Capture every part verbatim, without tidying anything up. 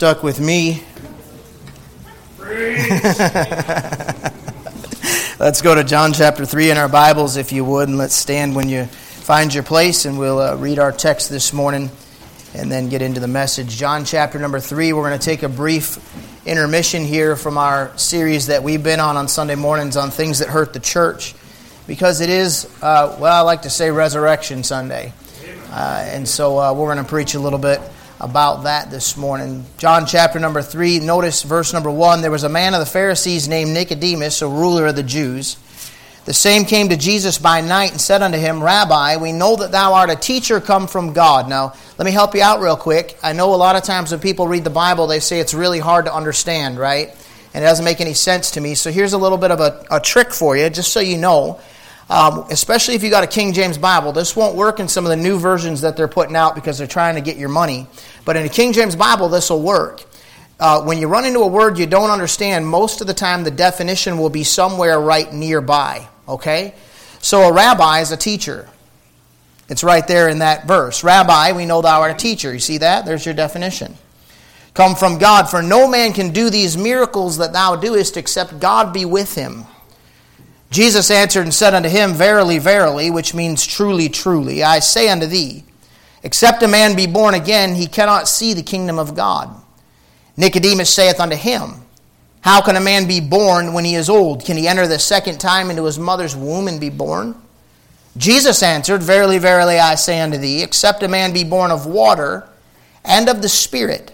Stuck with me. Let's go to John chapter three in our Bibles, if you would, and let's stand when you find your place, and we'll uh, read our text this morning and then get into the message. John chapter number three, we're going to take a brief intermission here from our series that we've been on on Sunday mornings on things that hurt the church, because it is, uh, well, I like to say Resurrection Sunday. Uh, and so uh, we're going to preach a little bit about that this morning. John chapter number three, notice verse number one. There was a man of the Pharisees named Nicodemus, a ruler of the Jews. The same came to Jesus by night and said unto him, Rabbi, we know that thou art a teacher come from God. Now, let me help you out real quick. I know a lot of times when people read the Bible, they say it's really hard to understand, right? And it doesn't make any sense to me. So here's a little bit of a, a trick for you, just so you know. Um, especially if you got a King James Bible. This won't work in some of the new versions that they're putting out because they're trying to get your money. But in a King James Bible, this will work. Uh, when you run into a word you don't understand, most of the time the definition will be somewhere right nearby. Okay? So a rabbi is a teacher. It's right there in that verse. Rabbi, we know thou art a teacher. You see that? There's your definition. Come from God, for no man can do these miracles that thou doest except God be with him. Jesus answered and said unto him, Verily, verily, which means truly, truly, I say unto thee, except a man be born again, he cannot see the kingdom of God. Nicodemus saith unto him, How can a man be born when he is old? Can he enter the second time into his mother's womb and be born? Jesus answered, Verily, verily, I say unto thee, except a man be born of water and of the Spirit,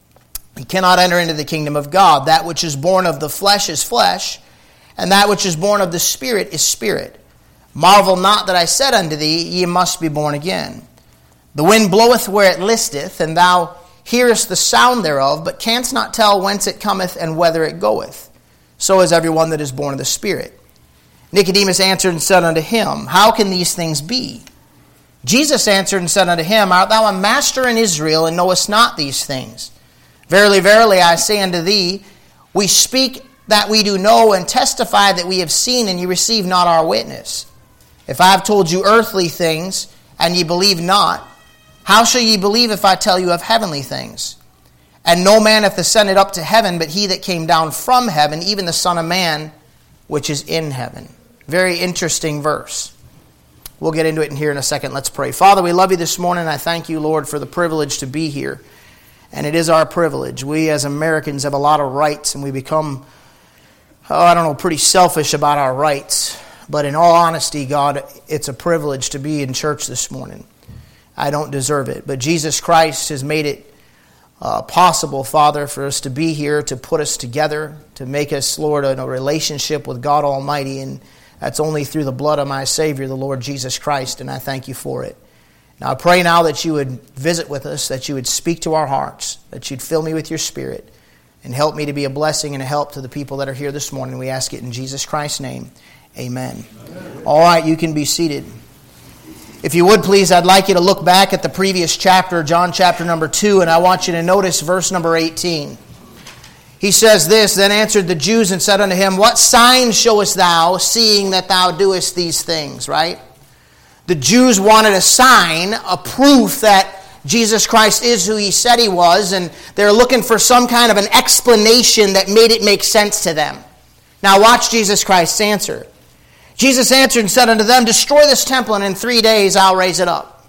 he cannot enter into the kingdom of God. That which is born of the flesh is flesh, and that which is born of the Spirit is spirit. Marvel not that I said unto thee, Ye must be born again. The wind bloweth where it listeth, and thou hearest the sound thereof, but canst not tell whence it cometh and whither it goeth. So is every one that is born of the Spirit. Nicodemus answered and said unto him, How can these things be? Jesus answered and said unto him, Art thou a master in Israel, and knowest not these things? Verily, verily, I say unto thee, we speak that we do know, and testify that we have seen, and ye receive not our witness. If I have told you earthly things, and ye believe not, how shall ye believe if I tell you of heavenly things? And no man hath ascended up to heaven, but he that came down from heaven, even the Son of Man, which is in heaven. Very interesting verse. We'll get into it in here in a second. Let's pray. Father, we love you this morning. I thank you, Lord, for the privilege to be here. And it is our privilege. We as Americans have a lot of rights, and we become Oh, I don't know, pretty selfish about our rights. But in all honesty, God, it's a privilege to be in church this morning. I don't deserve it. But Jesus Christ has made it uh, possible, Father, for us to be here, to put us together, to make us, Lord, in a relationship with God Almighty. And that's only through the blood of my Savior, the Lord Jesus Christ. And I thank you for it. Now I pray now that you would visit with us, that you would speak to our hearts, that you'd fill me with your Spirit, and help me to be a blessing and a help to the people that are here this morning. We ask it in Jesus Christ's name. Amen. Amen. All right, you can be seated. If you would, please, I'd like you to look back at the previous chapter, John chapter number two, and I want you to notice verse number eighteen. He says this, Then answered the Jews and said unto him, What sign showest thou, seeing that thou doest these things? Right? The Jews wanted a sign, a proof that Jesus Christ is who he said he was, and they're looking for some kind of an explanation that made it make sense to them. Now watch Jesus Christ's answer. Jesus answered and said unto them, Destroy this temple, and in three days I'll raise it up.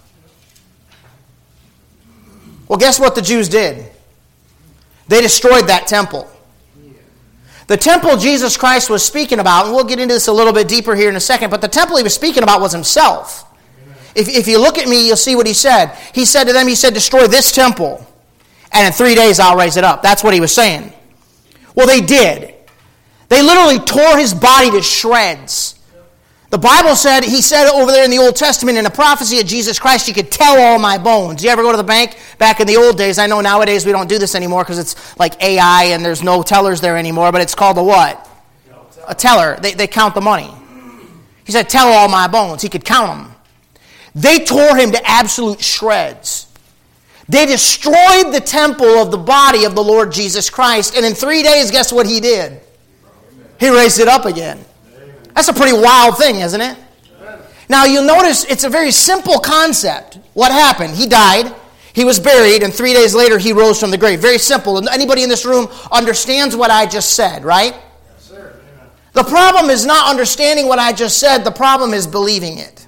Well, guess what the Jews did? They destroyed that temple. The temple Jesus Christ was speaking about, and we'll get into this a little bit deeper here in a second, but the temple he was speaking about was himself. If, if you look at me, you'll see what he said. He said to them, he said, Destroy this temple, and in three days I'll raise it up. That's what he was saying. Well, they did. They literally tore his body to shreds. The Bible said, he said over there in the Old Testament, in the prophecy of Jesus Christ, you could tell all my bones. You ever go to the bank? Back in the old days, I know nowadays we don't do this anymore because it's like A I and there's no tellers there anymore, but it's called a what? A teller. They, they count the money. He said, Tell all my bones. He could count them. They tore him to absolute shreds. They destroyed the temple of the body of the Lord Jesus Christ. And in three days, guess what he did? He raised it up again. That's a pretty wild thing, isn't it? Now you'll notice it's a very simple concept. What happened? He died. He was buried, and three days later he rose from the grave. Very simple. And anybody in this room understands what I just said, right? Yes, sir. The problem is not understanding what I just said. The problem is believing it.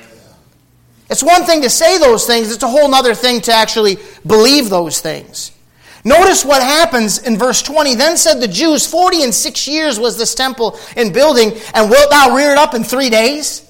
It's one thing to say those things. It's a whole other thing to actually believe those things. Notice what happens in verse twenty. Then said the Jews, forty and six years was this temple in building, and wilt thou rear it up in three days?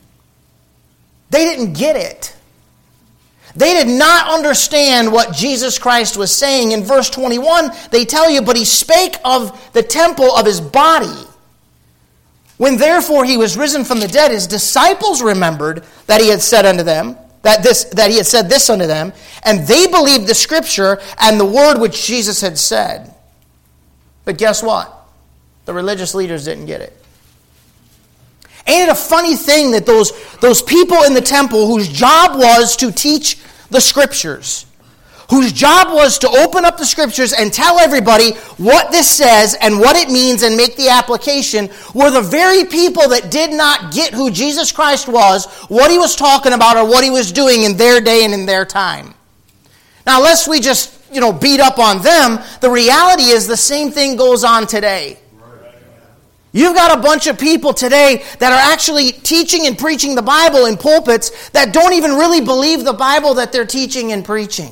They didn't get it. They did not understand what Jesus Christ was saying. In verse twenty-one, they tell you, but he spake of the temple of his body. When therefore he was risen from the dead, his disciples remembered that he had said unto them, that this that he had said this unto them, and they believed the scripture and the word which Jesus had said. But guess what? The religious leaders didn't get it. Ain't it a funny thing that those, those people in the temple whose job was to teach the scriptures, whose job was to open up the scriptures and tell everybody what this says and what it means and make the application, were the very people that did not get who Jesus Christ was, what he was talking about, or what he was doing in their day and in their time. Now, lest we just, you know, beat up on them, the reality is the same thing goes on today. You've got a bunch of people today that are actually teaching and preaching the Bible in pulpits that don't even really believe the Bible that they're teaching and preaching.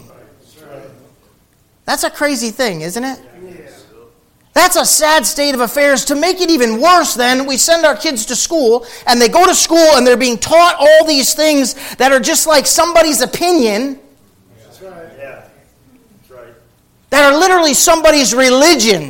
That's a crazy thing, isn't it? That's a sad state of affairs. To make it even worse, then, we send our kids to school, and they go to school and they're being taught all these things that are just like somebody's opinion. That's right. Yeah. That's right. That are literally somebody's religion.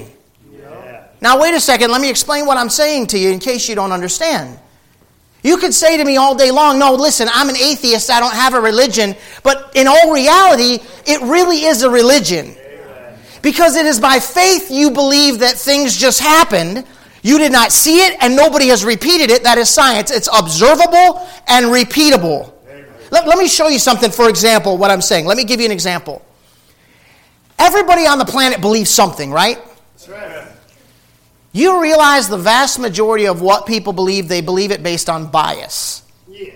Now, wait a second. Let me explain what I'm saying to you in case you don't understand. You could say to me all day long, no, listen, I'm an atheist. I don't have a religion. But in all reality, it really is a religion. Because it is by faith you believe that things just happened. You did not see it, and nobody has repeated it. That is science. It's observable and repeatable. Let, let me show you something, for example, what I'm saying. Let me give you an example. Everybody on the planet believes something, right? That's right. You realize the vast majority of what people believe, they believe it based on bias. Yeah.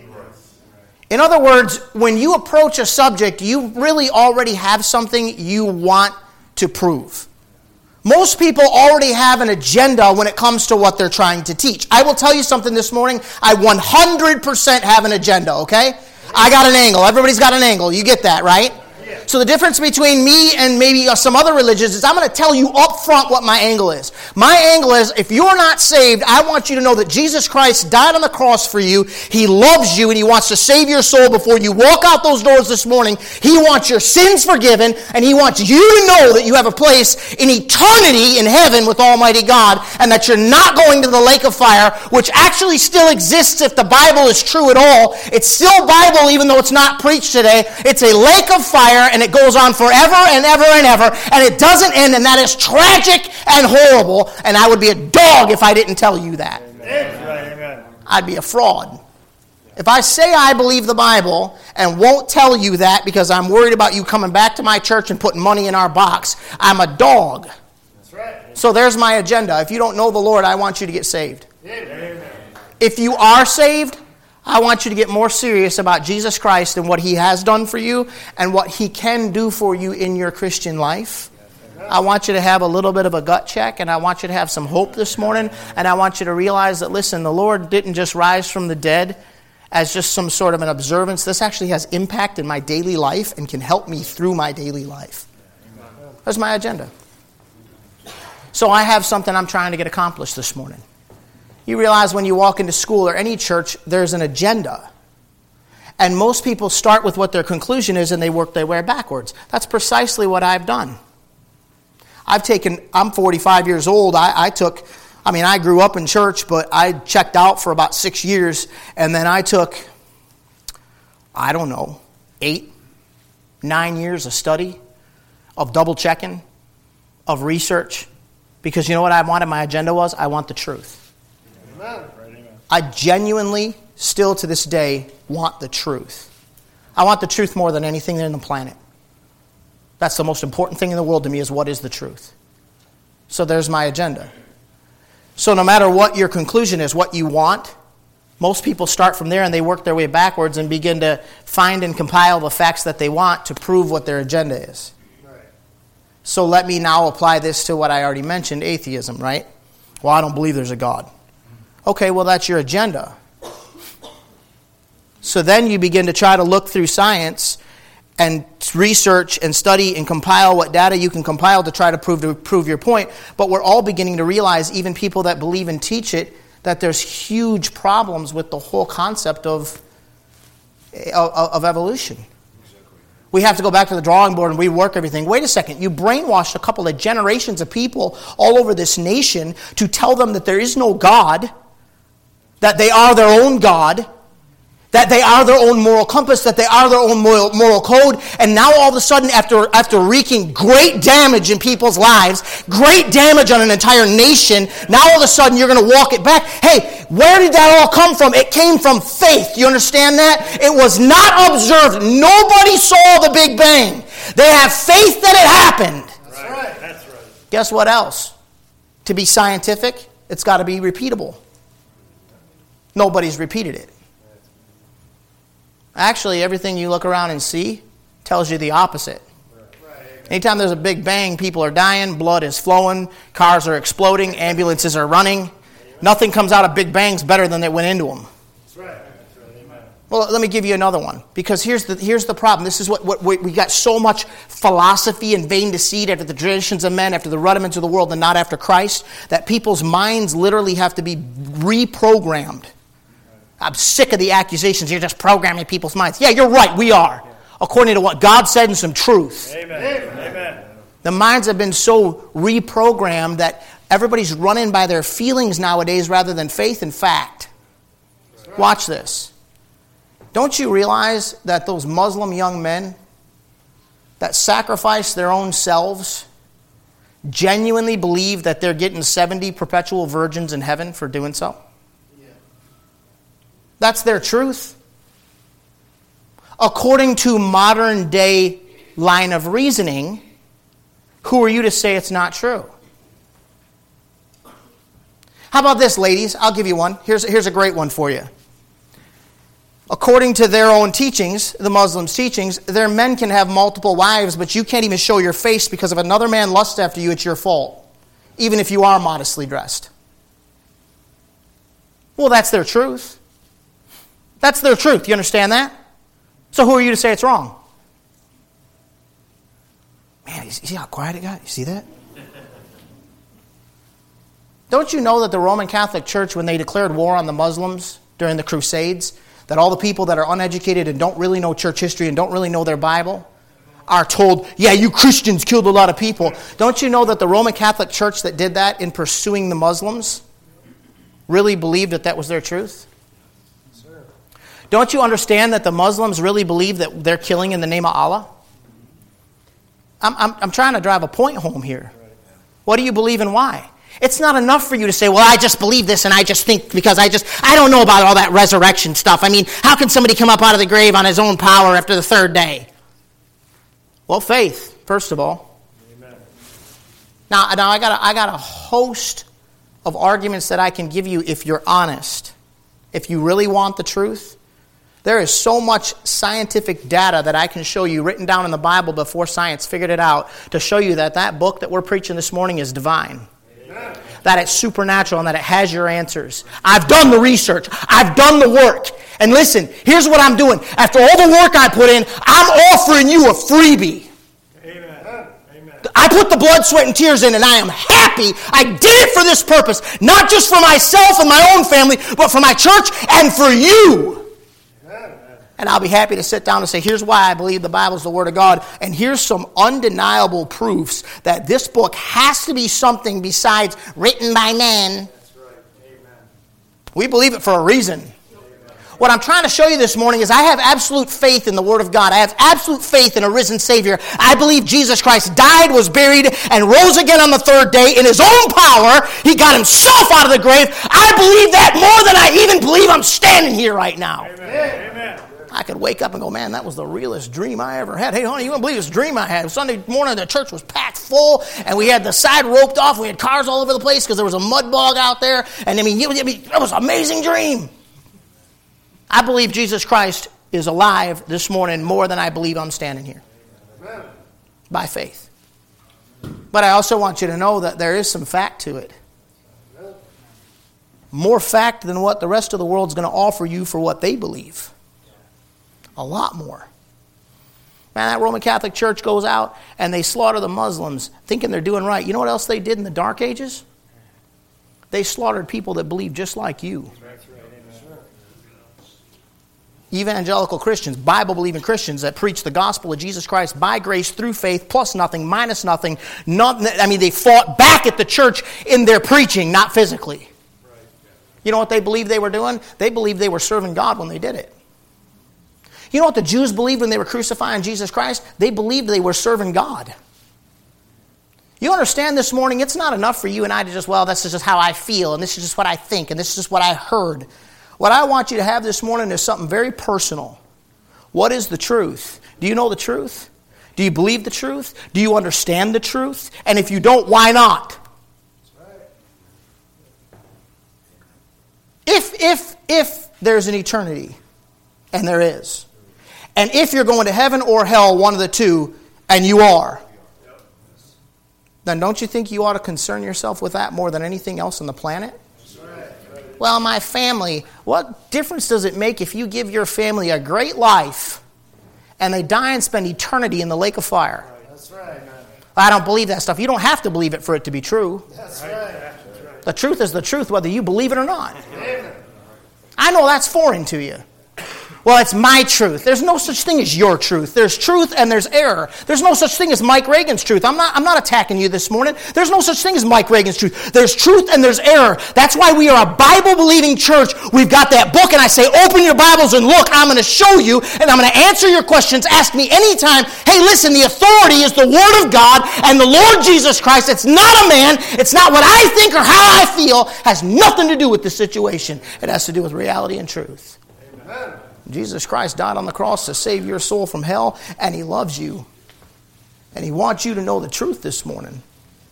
In other words, when you approach a subject, you really already have something you want to prove. Most people already have an agenda when it comes to what they're trying to teach. I will tell you something this morning. I one hundred percent have an agenda, okay? I got an angle. Everybody's got an angle. You get that, right? So the difference between me and maybe some other religions is I'm going to tell you up front what my angle is. My angle is, if you're not saved, I want you to know that Jesus Christ died on the cross for you. He loves you and he wants to save your soul before you walk out those doors this morning. He wants your sins forgiven, and he wants you to know that you have a place in eternity in heaven with Almighty God, and that you're not going to the lake of fire, which actually still exists if the Bible is true at all. It's still Bible even though it's not preached today. It's a lake of fire, and it goes on forever and ever and ever, and it doesn't end, and that is tragic and horrible, and I would be a dog if I didn't tell you that. Amen. I'd be a fraud. If I say I believe the Bible and won't tell you that because I'm worried about you coming back to my church and putting money in our box, I'm a dog. That's right. So there's my agenda. If you don't know the Lord, I want you to get saved. Amen. If you are saved, I want you to get more serious about Jesus Christ and what he has done for you and what he can do for you in your Christian life. I want you to have a little bit of a gut check, and I want you to have some hope this morning, and I want you to realize that, listen, the Lord didn't just rise from the dead as just some sort of an observance. This actually has impact in my daily life and can help me through my daily life. That's my agenda. So I have something I'm trying to get accomplished this morning. You realize when you walk into school or any church, there's an agenda. And most people start with what their conclusion is and they work their way backwards. That's precisely what I've done. I've taken, I'm forty-five years old. I, I took, I mean, I grew up in church, but I checked out for about six years. And then I took, I don't know, eight, nine years of study, of double checking, of research. Because you know what I wanted? My agenda was, I want the truth. I genuinely, still to this day, want the truth. I want the truth more than anything on the planet. That's the most important thing in the world to me, is what is the truth. So there's my agenda. So no matter what your conclusion is, what you want, Most people start from there and they work their way backwards and begin to find and compile the facts that they want to prove what their agenda is. Right. So let me now apply this to what I already mentioned, atheism, right? Well, I don't believe there's a God. Okay, well, that's your agenda. So then you begin to try to look through science and research and study and compile what data you can compile to try to prove to prove your point. But we're all beginning to realize, even people that believe and teach it, that there's huge problems with the whole concept of, of, of evolution. We have to go back to the drawing board and rework everything. Wait a second, you brainwashed a couple of generations of people all over this nation to tell them that there is no God, that they are their own God, that they are their own moral compass, that they are their own moral, moral code, and now all of a sudden, after, after wreaking great damage in people's lives, great damage on an entire nation, now all of a sudden you're going to walk it back. Hey, where did that all come from? It came from faith. You understand that? It was not observed. Nobody saw the Big Bang. They have faith that it happened. That's right. That's right. Guess what else? To be scientific, it's got to be repeatable. Nobody's repeated it. Actually, everything you look around and see tells you the opposite. Anytime there's a big bang, people are dying, blood is flowing, cars are exploding, ambulances are running. Nothing comes out of big bangs better than that went into them. That's right. That's right. Amen. Well, let me give you another one. Because here's the here's the problem. This is what, what we, we got so much philosophy and vain deceit after the traditions of men, after the rudiments of the world, and not after Christ, that people's minds literally have to be reprogrammed. I'm sick of the accusations. You're just programming people's minds. Yeah, you're right. We are. According to what God said and some truth. Amen. Amen. The minds have been so reprogrammed that everybody's running by their feelings nowadays rather than faith and fact. Right. Watch this. Don't you realize that those Muslim young men that sacrifice their own selves genuinely believe that they're getting seventy perpetual virgins in heaven for doing so? That's their truth. According to modern day line of reasoning, who are you to say it's not true? How about this, ladies? I'll give you one. Here's, here's a great one for you. According to their own teachings, the Muslims' teachings, their men can have multiple wives, but you can't even show your face because if another man lusts after you, it's your fault, even if you are modestly dressed. Well, that's their truth. That's their truth. You understand that? So who are you to say it's wrong? Man, you see how quiet it got? You see that? Don't you know that the Roman Catholic Church, when they declared war on the Muslims during the Crusades, that all the people that are uneducated and don't really know church history and don't really know their Bible are told, yeah, you Christians killed a lot of people. Don't you know that the Roman Catholic Church that did that in pursuing the Muslims really believed that that was their truth? Don't you understand that the Muslims really believe that they're killing in the name of Allah? I'm, I'm, I'm trying to drive a point home here. What do you believe and why? It's not enough for you to say, well, I just believe this and I just think because I just, I don't know about all that resurrection stuff. I mean, how can somebody come up out of the grave on his own power after the third day? Well, faith, first of all. Amen. Now, now I got a, I got a host of arguments that I can give you if you're honest. If you really want the truth. There is so much scientific data that I can show you written down in the Bible before science figured it out to show you that that book that we're preaching this morning is divine. Amen. That it's supernatural and that it has your answers. I've done the research. I've done the work. And listen, here's what I'm doing. After all the work I put in, I'm offering you a freebie. Amen. Amen. I put the blood, sweat, and tears in and I am happy I did it for this purpose. Not just for myself and my own family, but for my church and for you. And I'll be happy to sit down and say, here's why I believe the Bible is the Word of God. And here's some undeniable proofs that this book has to be something besides written by men. That's right. Amen. We believe it for a reason. Amen. What I'm trying to show you this morning is I have absolute faith in the Word of God. I have absolute faith in a risen Savior. I believe Jesus Christ died, was buried, and rose again on the third day in His own power. He got Himself out of the grave. I believe that more than I even believe I'm standing here right now. Amen. Amen. I could wake up and go, man, that was the realest dream I ever had. Hey, honey, you wouldn't believe this dream I had. Sunday morning, the church was packed full, and we had the side roped off. We had cars all over the place because there was a mud bog out there. And I mean, it was, it was an amazing dream. I believe Jesus Christ is alive this morning more than I believe I'm standing here. Amen. By faith. But I also want you to know that there is some fact to it. More fact than what the rest of the world's going to offer you for what they believe. A lot more. Man, that Roman Catholic Church goes out and they slaughter the Muslims thinking they're doing right. You know what else they did in the Dark Ages? They slaughtered people that believe just like you. Evangelical Christians, Bible-believing Christians that preach the gospel of Jesus Christ by grace through faith, plus nothing, minus nothing. Not, I mean, they fought back at the church in their preaching, not physically. You know what they believed they were doing? They believed they were serving God when they did it. You know what the Jews believed when they were crucifying Jesus Christ? They believed they were serving God. You understand this morning, it's not enough for you and I to just, well, this is just how I feel, and this is just what I think, and this is just what I heard. What I want you to have this morning is something very personal. What is the truth? Do you know the truth? Do you believe the truth? Do you understand the truth? And if you don't, why not? If, if, if there's an eternity, and there is, and if you're going to heaven or hell, one of the two, and you are, then don't you think you ought to concern yourself with that more than anything else on the planet? Well, my family, what difference does it make if you give your family a great life and they die and spend eternity in the lake of fire? That's right. I don't believe that stuff. You don't have to believe it for it to be true. That's right. The truth is the truth whether you believe it or not. I know that's foreign to you. Well, it's my truth. There's no such thing as your truth. There's truth and there's error. There's no such thing as Mike Reagan's truth. I'm not, I'm not attacking you this morning. There's no such thing as Mike Reagan's truth. There's truth and there's error. That's why we are a Bible-believing church. We've got that book, and I say, open your Bibles and look. I'm going to show you, and I'm going to answer your questions. Ask me anytime. Hey, listen, the authority is the Word of God and the Lord Jesus Christ. It's not a man. It's not what I think or how I feel. It has nothing to do with the situation. It has to do with reality and truth. Amen. Jesus Christ died on the cross to save your soul from hell, and He loves you. And He wants you to know the truth this morning.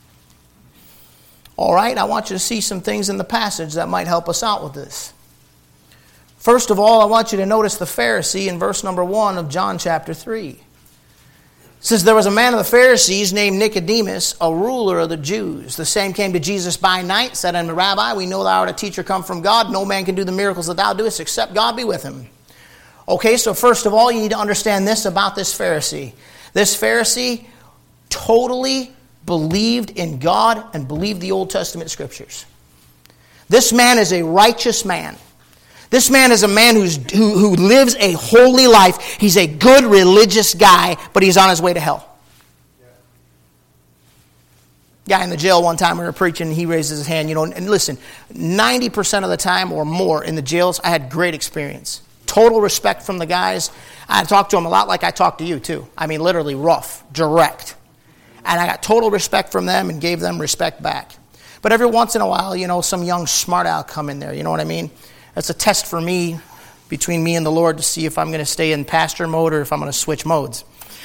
All right, I want you to see some things in the passage that might help us out with this. First of all, I want you to notice the Pharisee in verse number one of John chapter three. It says, there was a man of the Pharisees named Nicodemus, a ruler of the Jews. The same came to Jesus by night, said unto him, Rabbi, we know thou art a teacher come from God. No man can do the miracles that thou doest except God be with him. Okay, so first of all, you need to understand this about this Pharisee. This Pharisee totally believed in God and believed the Old Testament Scriptures. This man is a righteous man. This man is a man who's, who, who lives a holy life. He's a good religious guy, but he's on his way to hell. Guy in the jail one time we were preaching, he raises his hand, you know, and listen, ninety percent of the time or more in the jails, I had great experience. Total respect from the guys. I talked to them a lot like I talk to you too. I mean, literally rough, direct. And I got total respect from them and gave them respect back. But every once in a while, you know, some young smart aleck come in there, you know what I mean? It's a test for me, between me and the Lord, to see if I'm going to stay in pastor mode or if I'm going to switch modes.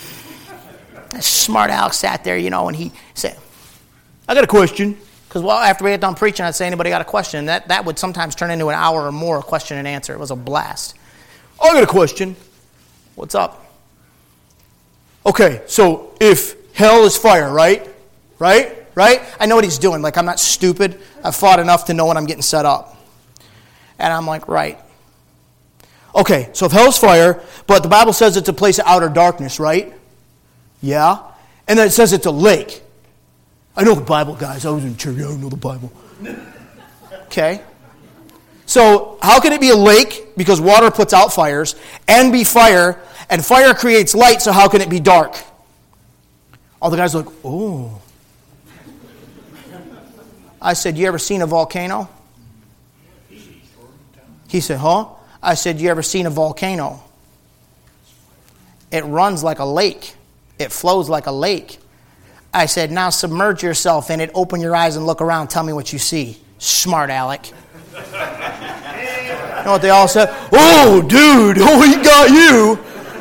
Smart aleck sat there, you know, and he said, I got a question. Because well, after we had done preaching, I'd say, anybody got a question? And that, that would sometimes turn into an hour or more of question and answer. It was a blast. I got a question. What's up? Okay, so if hell is fire, right? Right? Right? I know what he's doing. Like, I'm not stupid. I've fought enough to know when I'm getting set up. And I'm like, right. Okay, so if hell's fire, but the Bible says it's a place of outer darkness, right? Yeah. And then it says it's a lake. I know the Bible, guys. I was in church. I don't know the Bible. Okay. So how can it be a lake? Because water puts out fires. And be fire. And fire creates light, so how can it be dark? All the guys are like, oh. I said, you ever seen a volcano? He said, huh? I said, you ever seen a volcano? It runs like a lake. It flows like a lake. I said, now submerge yourself in it, open your eyes and look around, tell me what you see. Smart aleck. You know what they all said? Oh, dude, oh, he got you.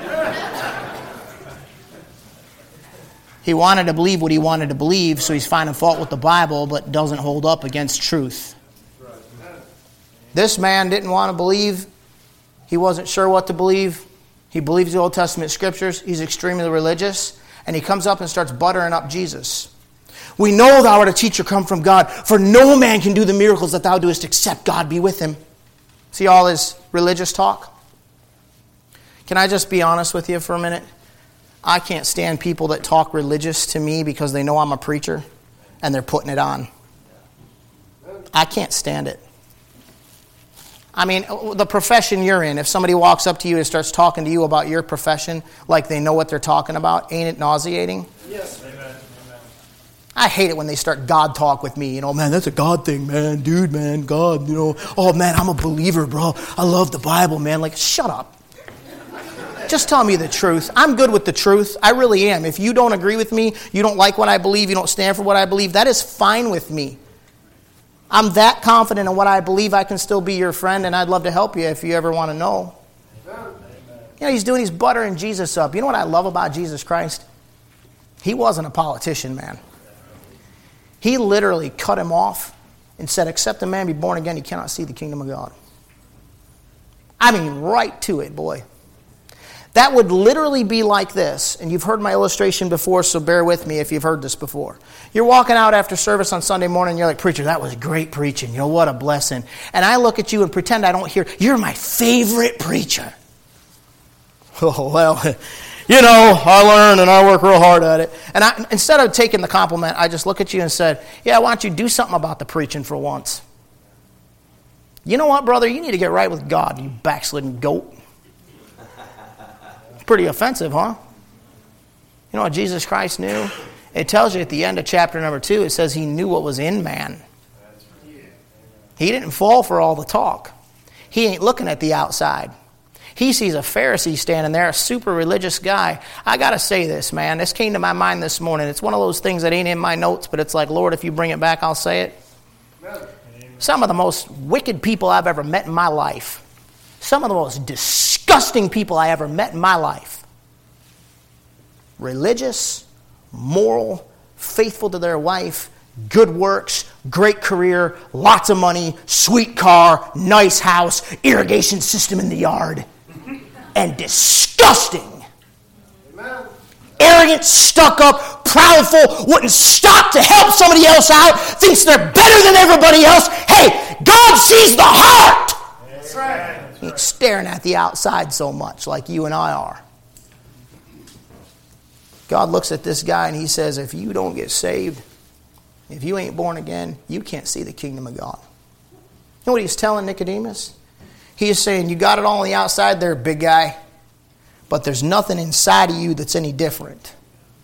He wanted to believe what he wanted to believe, so he's finding fault with the Bible, but doesn't hold up against truth. This man didn't want to believe He wasn't sure what to believe. He believes the Old Testament scriptures. He's extremely religious. And he comes up and starts buttering up Jesus. We know thou art a teacher come from God, for no man can do the miracles that thou doest except God be with him. See all his religious talk? Can I just be honest with you for a minute? I can't stand people that talk religious to me because they know I'm a preacher and they're putting it on. I can't stand it. I mean, the profession you're in, if somebody walks up to you and starts talking to you about your profession like they know what they're talking about, ain't it nauseating? Yes. Amen. Amen. I hate it when they start God talk with me. You know, man, that's a God thing, man. Dude, man, God, you know. Oh, man, I'm a believer, bro. I love the Bible, man. Like, shut up. Just tell me the truth. I'm good with the truth. I really am. If you don't agree with me, you don't like what I believe, you don't stand for what I believe, that is fine with me. I'm that confident in what I believe, I can still be your friend, and I'd love to help you if you ever want to know. Amen. You know, he's doing, he's buttering Jesus up. You know what I love about Jesus Christ? He wasn't a politician, man. He literally cut him off and said, except a man be born again, he cannot see the kingdom of God. I mean, right to it, boy. That would literally be like this, and you've heard my illustration before, so bear with me if you've heard this before. You're walking out after service on Sunday morning, and you're like, preacher, that was great preaching. You know, what a blessing. And I look at you and pretend I don't hear, you're my favorite preacher. Oh, well, you know, I learn and I work real hard at it. And I, instead of taking the compliment, I just look at you and said, yeah, why don't you do something about the preaching for once? You know what, brother? You need to get right with God, you backslidden goat. Pretty offensive, huh? You know what Jesus Christ knew? It tells you at the end of chapter number two, it says he knew what was in man. He didn't fall for all the talk. He ain't looking at the outside. He sees a Pharisee standing there, a super religious guy. I got to say this, man. This came to my mind this morning. It's one of those things that ain't in my notes, but it's like, Lord, if you bring it back, I'll say it. Some of the most wicked people I've ever met in my life. Some of the most disgusting people I ever met in my life. Religious, moral, faithful to their wife, good works, great career, lots of money, sweet car, nice house, irrigation system in the yard. And disgusting. Amen. Arrogant, stuck up, proudful, wouldn't stop to help somebody else out, thinks they're better than everybody else. Hey, God sees the heart. That's right. He ain't staring at the outside so much like you and I are. God looks at this guy and he says, if you don't get saved, if you ain't born again, you can't see the kingdom of God. You know what he's telling Nicodemus? He is saying, you got it all on the outside there, big guy, but there's nothing inside of you that's any different.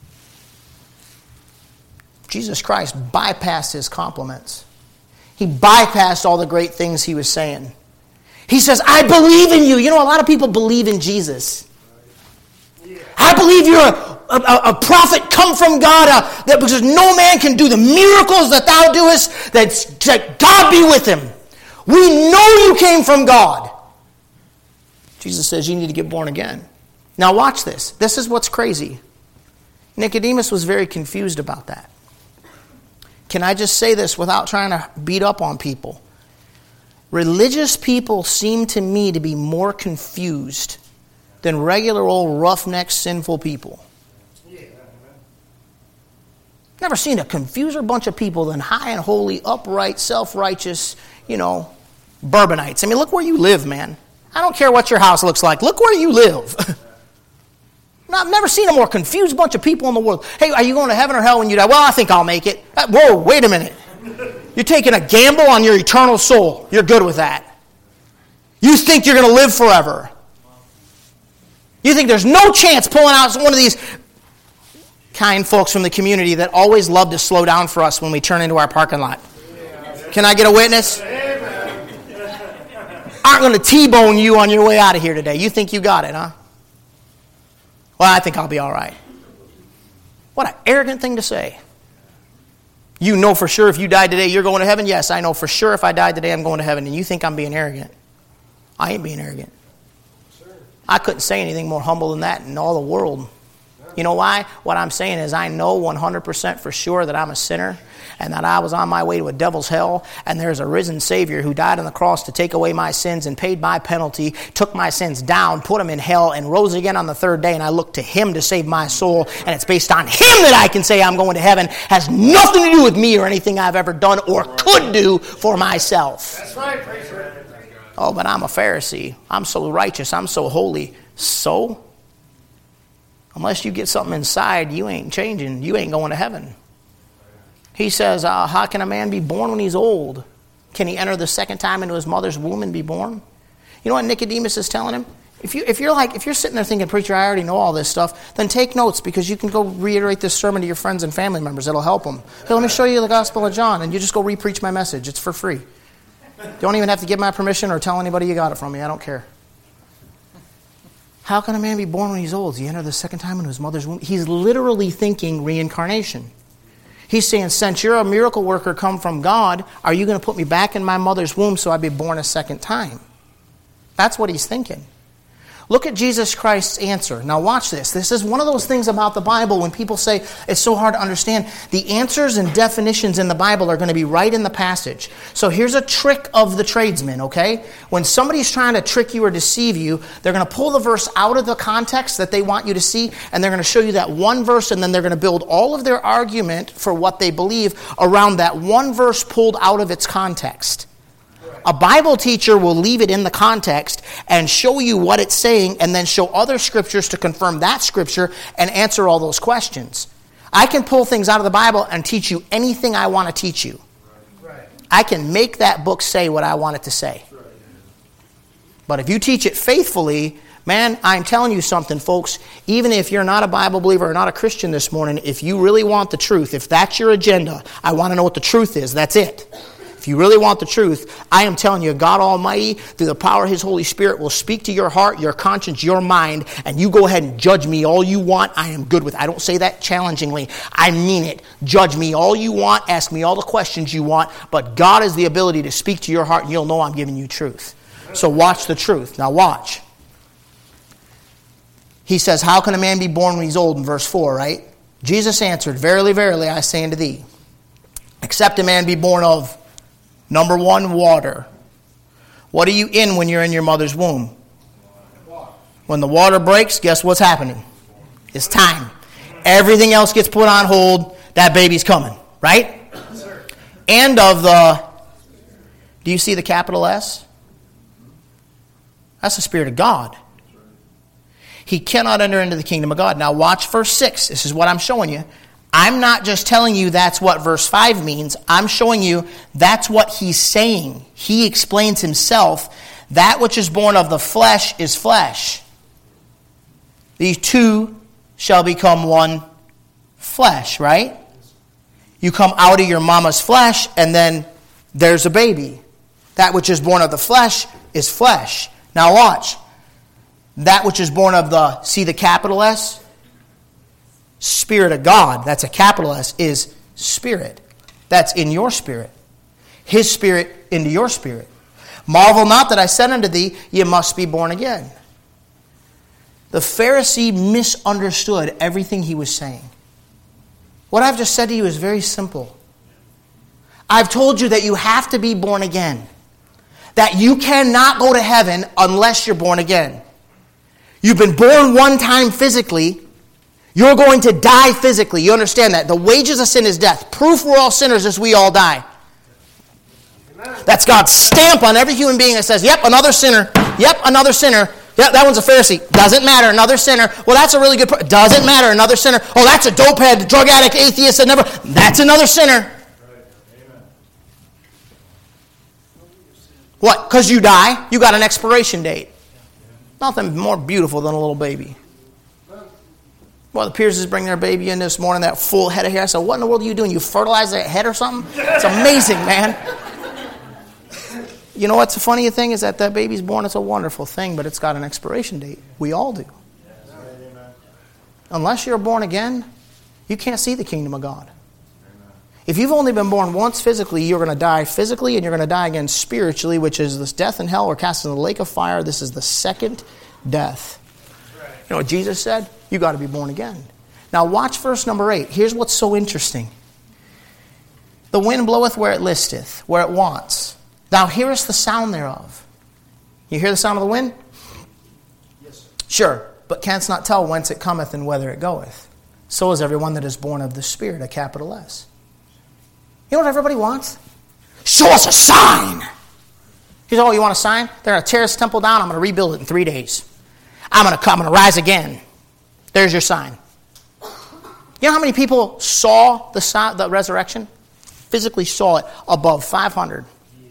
Jesus Christ bypassed his compliments. He bypassed all the great things he was saying. He says, I believe in you. You know, a lot of people believe in Jesus. I believe you're a, a, a prophet come from God, uh, that because no man can do the miracles that thou doest, that, that God be with him. We know you came from God. Jesus says you need to get born again. Now watch this. This is what's crazy. Nicodemus was very confused about that. Can I just say this without trying to beat up on people? Religious people seem to me to be more confused than regular old roughneck sinful people. Never seen a confuser bunch of people than high and holy, upright, self-righteous, you know, Bourbonites. I mean, look where you live, man. I don't care what your house looks like. Look where you live. No, I've never seen a more confused bunch of people in the world. Hey, are you going to heaven or hell when you die? Well, I think I'll make it. Whoa, wait a minute. You're taking a gamble on your eternal soul. You're good with that. You think you're going to live forever. You think there's no chance pulling out one of these kind folks from the community that always love to slow down for us when we turn into our parking lot. Can I get a witness? Aren't going to T-bone you on your way out of here today. You think you got it, huh? Well, I think I'll be all right. What an arrogant thing to say. You know for sure if you died today, you're going to heaven? Yes, I know for sure if I died today, I'm going to heaven. And you think I'm being arrogant. I ain't being arrogant. I couldn't say anything more humble than that in all the world. You know why? What I'm saying is I know one hundred percent for sure that I'm a sinner and that I was on my way to a devil's hell, and there's a risen Savior who died on the cross to take away my sins and paid my penalty, took my sins down, put them in hell, and rose again on the third day, and I look to Him to save my soul, and it's based on Him that I can say I'm going to heaven. Has nothing to do with me or anything I've ever done or could do for myself. That's right, preacher. Oh, but I'm a Pharisee. I'm so righteous. I'm so holy. So? Unless you get something inside, you ain't changing. You ain't going to heaven. He says, uh, how can a man be born when he's old? Can he enter the second time into his mother's womb and be born? You know what Nicodemus is telling him? If, you, if you're like, if you're sitting there thinking, preacher, I already know all this stuff, then take notes, because you can go reiterate this sermon to your friends and family members. It'll help them. Hey, let me show you the Gospel of John, and you just go re-preach my message. It's for free. You don't even have to give my permission or tell anybody you got it from me. I don't care. How can a man be born when he's old? Does he enter the second time into his mother's womb? He's literally thinking reincarnation. He's saying, since you're a miracle worker come from God, are you going to put me back in my mother's womb so I'd be born a second time? That's what he's thinking. Look at Jesus Christ's answer. Now watch this. This is one of those things about the Bible when people say it's so hard to understand. The answers and definitions in the Bible are going to be right in the passage. So here's a trick of the tradesman, okay? When somebody's trying to trick you or deceive you, they're going to pull the verse out of the context that they want you to see, and they're going to show you that one verse, and then they're going to build all of their argument for what they believe around that one verse pulled out of its context. A Bible teacher will leave it in the context and show you what it's saying, and then show other scriptures to confirm that scripture and answer all those questions. I can pull things out of the Bible and teach you anything I want to teach you. I can make that book say what I want it to say. But if you teach it faithfully, man, I'm telling you something, folks. Even if you're not a Bible believer or not a Christian this morning, if you really want the truth, if that's your agenda, I want to know what the truth is, that's it. If you really want the truth, I am telling you, God Almighty, through the power of His Holy Spirit, will speak to your heart, your conscience, your mind, and you go ahead and judge me all you want. I am good with it. I don't say that challengingly. I mean it. Judge me all you want. Ask me all the questions you want. But God has the ability to speak to your heart, and you'll know I'm giving you truth. So watch the truth. Now watch. He says, how can a man be born when he's old, in verse four, right? Jesus answered, verily, verily, I say unto thee, except a man be born of, number one, water. What are you in when you're in your mother's womb? When the water breaks, guess what's happening? It's time. Everything else gets put on hold. That baby's coming, right? And of the, do you see the capital S? That's the Spirit of God. He cannot enter into the kingdom of God. Now watch verse six. This is what I'm showing you. I'm not just telling you that's what verse five means. I'm showing you that's what he's saying. He explains himself. That which is born of the flesh is flesh. These two shall become one flesh, right? You come out of your mama's flesh, and then there's a baby. That which is born of the flesh is flesh. Now watch. That which is born of the, see the capital S? Spirit of God, that's a capital S, is spirit. That's in your spirit. His spirit into your spirit. Marvel not that I said unto thee, ye must be born again. The Pharisee misunderstood everything he was saying. What I've just said to you is very simple. I've told you that you have to be born again. That you cannot go to heaven unless you're born again. You've been born one time physically. You're going to die physically. You understand that? The wages of sin is death. Proof we're all sinners is we all die. That's God's stamp on every human being that says, yep, another sinner. Yep, another sinner. Yep, that one's a Pharisee. Doesn't matter, another sinner. Well, that's a really good person. Doesn't matter, another sinner. Oh, that's a dopehead, drug addict, atheist that never... That's another sinner. What? Because you die, you got an expiration date. Nothing more beautiful than a little baby. Well, the Pierces bring their baby in this morning, that full head of hair. I said, what in the world are you doing? You fertilize that head or something? It's amazing, man. You know what's the funny thing is that that baby's born. It's a wonderful thing, but it's got an expiration date. We all do. Unless you're born again, you can't see the kingdom of God. If you've only been born once physically, you're going to die physically, and you're going to die again spiritually, which is this death and hell. We're cast into the lake of fire. This is the second death. You know what Jesus said? You got to be born again. Now watch verse number eight. Here's what's so interesting. The wind bloweth where it listeth, where it wants. Thou hearest the sound thereof. You hear the sound of the wind? Yes. Sure, but canst not tell whence it cometh and whither it goeth. So is everyone that is born of the Spirit, a capital S. You know what everybody wants? Show us a sign. He says, oh, you want a sign? They're going to tear this temple down. I'm going to rebuild it in three days. I'm going to come. I'm going to rise again. There's your sign. You know how many people saw the, the resurrection? Physically saw it above five hundred.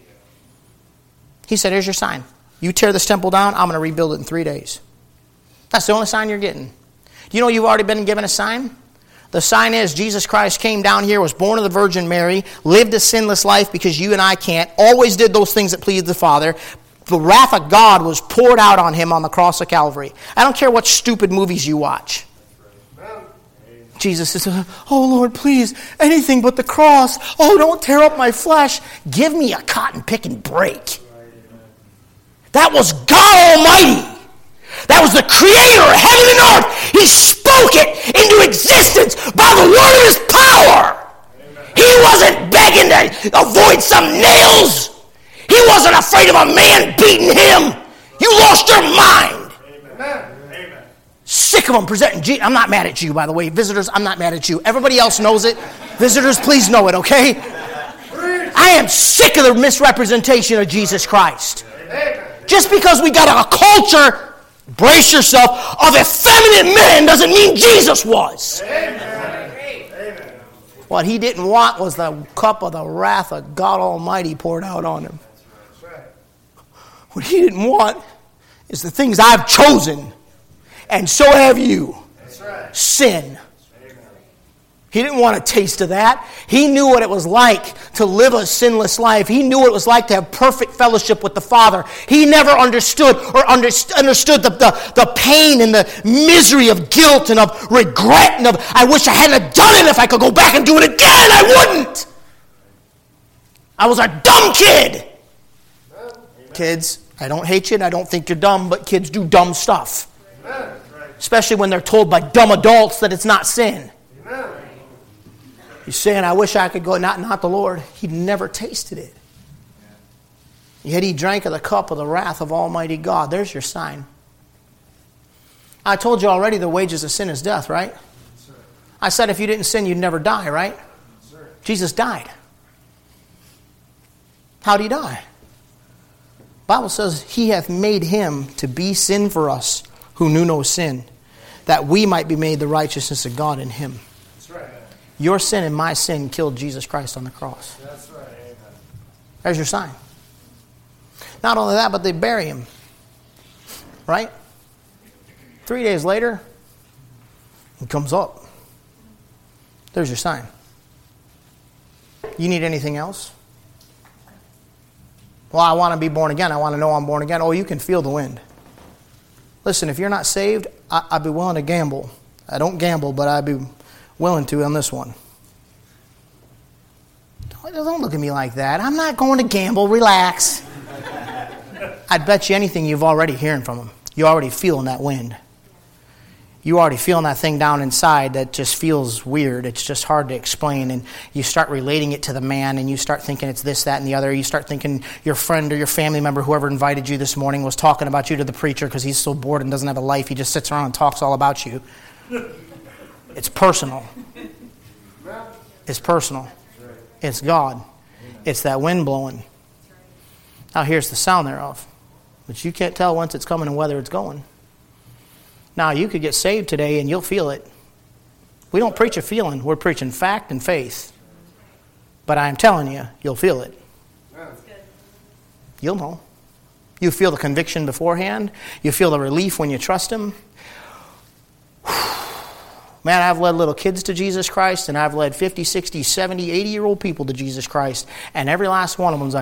He said, here's your sign. You tear this temple down, I'm going to rebuild it in three days. That's the only sign you're getting. Do you know you've already been given a sign? The sign is Jesus Christ came down here, was born of the Virgin Mary, lived a sinless life because you and I can't, always did those things that pleased the Father. The wrath of God was poured out on him on the cross of Calvary. I don't care what stupid movies you watch. Jesus says, oh Lord, please, anything but the cross. Oh, don't tear up my flesh. Give me a cotton-picking break. That was God Almighty. That was the creator of heaven and earth. He spoke it into existence by the word of his power. Amen. He wasn't begging to avoid some nails. He wasn't afraid of a man beating him. You lost your mind. Amen. Amen. Sick of them presenting Jesus. I'm not mad at you, by the way. Visitors, I'm not mad at you. Everybody else knows it. Visitors, please know it, okay? I am sick of the misrepresentation of Jesus Christ. Amen. Just because we got a culture, brace yourself, of effeminate men doesn't mean Jesus was. Amen. What he didn't want was the cup of the wrath of God Almighty poured out on him. What he didn't want is the things I've chosen, and so have you. Sin. He didn't want a taste of that. He knew what it was like to live a sinless life. He knew what it was like to have perfect fellowship with the Father. He never understood or understood the, the, the pain and the misery of guilt and of regret and of, I wish I hadn't done it. If I could go back and do it again, I wouldn't. I was a dumb kid. Amen. Kids, I don't hate you and I don't think you're dumb, but kids do dumb stuff. Amen. Especially when they're told by dumb adults that it's not sin. Amen. He's saying, I wish I could go, not, not the Lord. He never tasted it. Yet he drank of the cup of the wrath of Almighty God. There's your sign. I told you already the wages of sin is death, right? Yes, I said if you didn't sin, you'd never die, right? Yes, Jesus died. How did he die? The Bible says, he hath made him to be sin for us who knew no sin, that we might be made the righteousness of God in him. That's right. Your sin and my sin killed Jesus Christ on the cross. That's right. Amen. There's your sign. Not only that, but they bury him. Right? Three days later, he comes up. There's your sign. You need anything else? Well, I want to be born again. I want to know I'm born again. Oh, you can feel the wind. Listen, if you're not saved, I, I'd be willing to gamble. I don't gamble, but I'd be willing to on this one. Don't, don't look at me like that. I'm not going to gamble. Relax. I'd bet you anything you've already hearing from him. You're already feeling that wind. You're already feeling that thing down inside that just feels weird. It's just hard to explain. And you start relating it to the man, and you start thinking it's this, that, and the other. You start thinking your friend or your family member, whoever invited you this morning, was talking about you to the preacher because he's so bored and doesn't have a life. He just sits around and talks all about you. It's personal. It's personal. It's God. It's that wind blowing. Now here's the sound thereof. But you can't tell whence it's coming and whether it's going. Now you could get saved today and you'll feel it. We don't preach a feeling. We're preaching fact and faith. But I am telling you, you'll feel it. You'll know. You feel the conviction beforehand. You feel the relief when you trust him. Man, I've led little kids to Jesus Christ, and I've led fifty, sixty, seventy, eighty-year-old people to Jesus Christ. And every last one of them's like,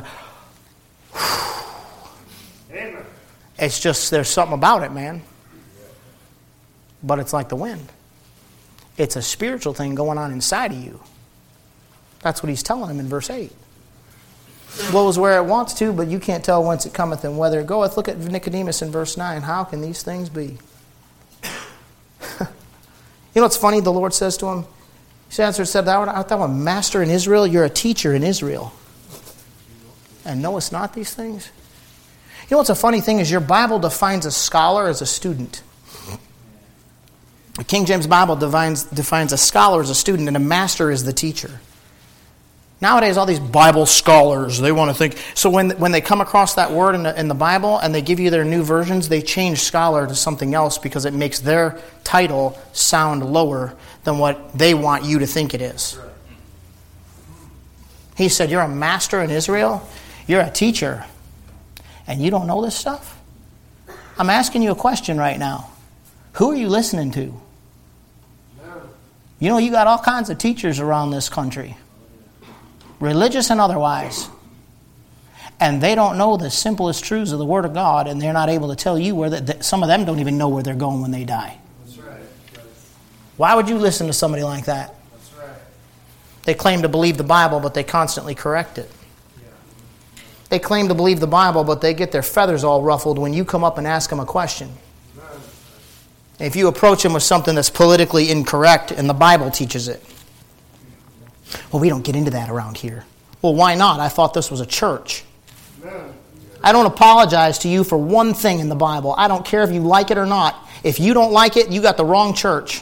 Amen. It's just, there's something about it, man. But it's like the wind. It's a spiritual thing going on inside of you. That's what he's telling him in verse eight. Blows where it wants to, but you can't tell whence it cometh and whither it goeth. Look at Nicodemus in verse nine. How can these things be? You know what's funny? The Lord says to him, He answered and said, Thou art thou a master in Israel? You're a teacher in Israel. And knowest not these things? You know what's a funny thing is your Bible defines a scholar as a student. The King James Bible defines, defines a scholar as a student, and a master is the teacher. Nowadays, all these Bible scholars, they want to think... So when, when they come across that word in the, in the Bible and they give you their new versions, they change scholar to something else because it makes their title sound lower than what they want you to think it is. He said, you're a master in Israel? You're a teacher. And you don't know this stuff? I'm asking you a question right now. Who are you listening to? You know, you got all kinds of teachers around this country. Religious and otherwise. And they don't know the simplest truths of the Word of God, and they're not able to tell you where... The, some of them don't even know where they're going when they die. That's right. Why would you listen to somebody like that? That's right. They claim to believe the Bible, but they constantly correct it. They claim to believe the Bible, but they get their feathers all ruffled when you come up and ask them a question. If you approach them with something that's politically incorrect, and the Bible teaches it. Well, we don't get into that around here. Well, why not? I thought this was a church. I don't apologize to you for one thing in the Bible. I don't care if you like it or not. If you don't like it, you got the wrong church.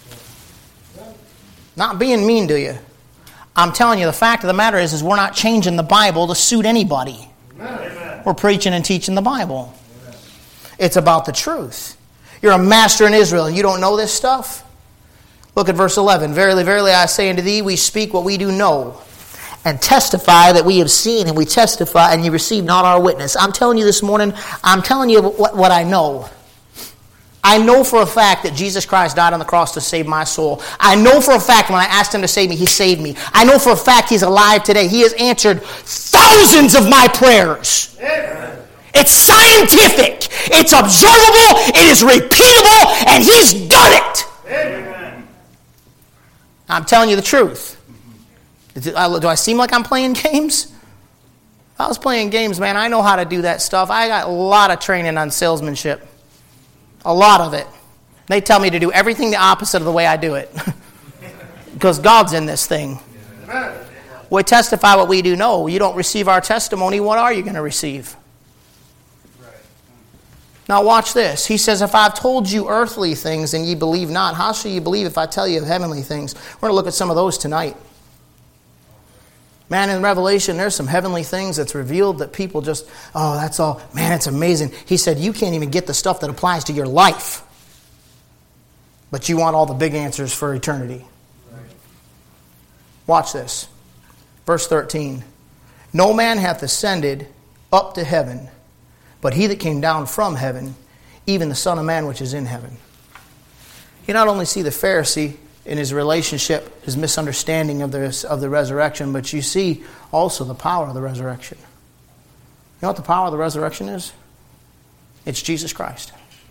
Not being mean to you. I'm telling you, the fact of the matter is, is we're not changing the Bible to suit anybody. Amen. We're preaching and teaching the Bible. Amen. It's about the truth. You're a master in Israel and you don't know this stuff? Look at verse eleven. Verily, verily, I say unto thee, we speak what we do know, and testify that we have seen, and we testify, and you receive not our witness. I'm telling you this morning, I'm telling you what, what I know. I know for a fact that Jesus Christ died on the cross to save my soul. I know for a fact when I asked Him to save me, He saved me. I know for a fact He's alive today. He has answered thousands of my prayers. Amen. It's scientific. It's observable. It is repeatable. And He's done it. Amen. I'm telling you the truth. Do I seem like I'm playing games? If I was playing games, man, I know how to do that stuff. I got a lot of training on salesmanship. A lot of it. They tell me to do everything the opposite of the way I do it. Because God's in this thing. We testify what we do know. You don't receive our testimony, what are you going to receive? Now watch this. He says, if I've told you earthly things and ye believe not, how shall you believe if I tell you of heavenly things? We're going to look at some of those tonight. Man, in Revelation, there's some heavenly things that's revealed that people just, oh, that's all. Man, it's amazing. He said, you can't even get the stuff that applies to your life. But you want all the big answers for eternity. Right. Watch this. Verse thirteen. No man hath ascended up to heaven, but he that came down from heaven, even the Son of Man which is in heaven. You not only see the Pharisee in his relationship, his misunderstanding of the, of the resurrection, but you see also the power of the resurrection. You know what the power of the resurrection is? It's Jesus Christ.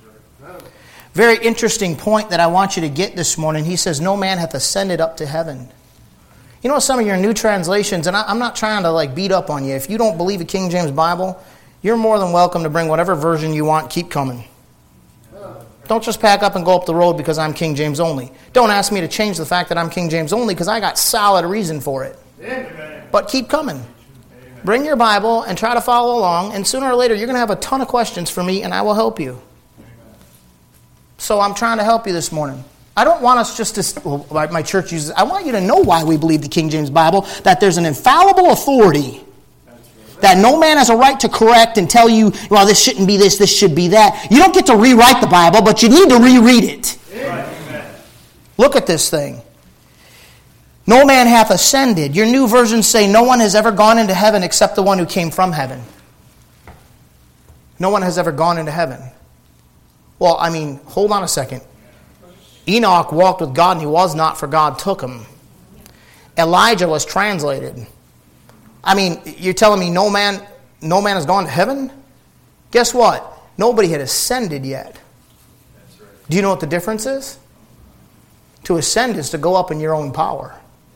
Very interesting point that I want you to get this morning. He says, no man hath ascended up to heaven. You know, some of your new translations, and I, I'm not trying to like beat up on you. If you don't believe the King James Bible, you're more than welcome to bring whatever version you want. Keep coming. Don't just pack up and go up the road because I'm King James only. Don't ask me to change the fact that I'm King James only because I got solid reason for it. Amen. But keep coming. Amen. Bring your Bible and try to follow along, and sooner or later you're going to have a ton of questions for me and I will help you. Amen. So I'm trying to help you this morning. I don't want us just to, well, like my church uses, I want you to know why we believe the King James Bible, that there's an infallible authority. That no man has a right to correct and tell you, well, this shouldn't be this, this should be that. You don't get to rewrite the Bible, but you need to reread it. Amen. Look at this thing. No man hath ascended. Your new versions say no one has ever gone into heaven except the one who came from heaven. No one has ever gone into heaven. Well, I mean, hold on a second. Enoch walked with God and he was not, for God took him. Elijah was translated. I mean, you're telling me no man, no man has gone to heaven? Guess what? Nobody had ascended yet. That's right. Do you know what the difference is? To ascend is to go up in your own power.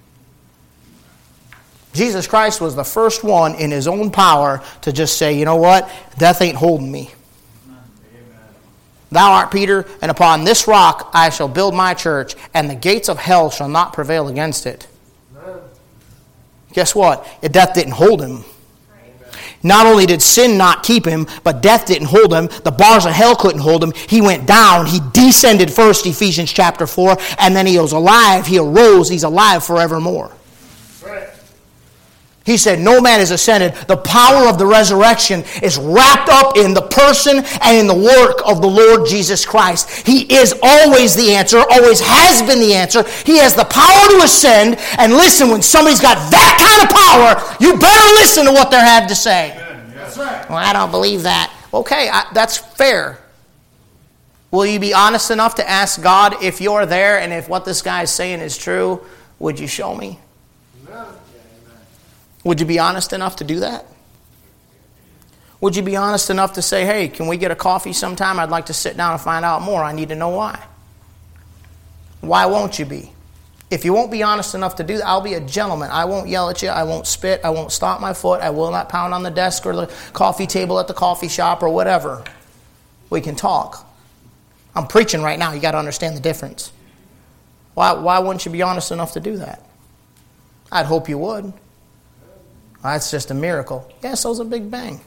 Jesus Christ was the first one in His own power to just say, you know what? Death ain't holding me. Amen. Thou art Peter, and upon this rock I shall build my church, and the gates of hell shall not prevail against it. Amen. Guess what? Death didn't hold him. Not only did sin not keep him, but death didn't hold him. The bars of hell couldn't hold him. He went down. He descended first, Ephesians chapter four, and then he was alive. He arose. He's alive forevermore. Right. He said, no man is ascended. The power of the resurrection is wrapped up in the person and in the work of the Lord Jesus Christ. He is always the answer, always has been the answer. He has the power to ascend. And listen, when somebody's got that kind of power, you better listen to what they have to say. Amen. That's right. Well, I don't believe that. Okay, I, that's fair. Will you be honest enough to ask God, if you're there and if what this guy is saying is true, would you show me? Amen. Would you be honest enough to do that? Would you be honest enough to say, hey, can we get a coffee sometime? I'd like to sit down and find out more. I need to know why. Why won't you be? If you won't be honest enough to do that, I'll be a gentleman. I won't yell at you. I won't spit. I won't stomp my foot. I will not pound on the desk or the coffee table at the coffee shop or whatever. We can talk. I'm preaching right now. You got to understand the difference. Why, why wouldn't you be honest enough to do that? I'd hope you would. That's just a miracle. Yeah, so's a Big Bang.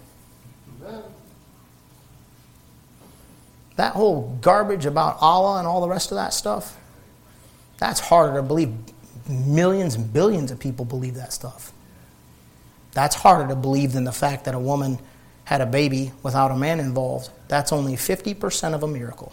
That whole garbage about Allah and all the rest of that stuff, that's harder to believe. Millions and billions of people believe that stuff. That's harder to believe than the fact that a woman had a baby without a man involved. That's only fifty percent of a miracle.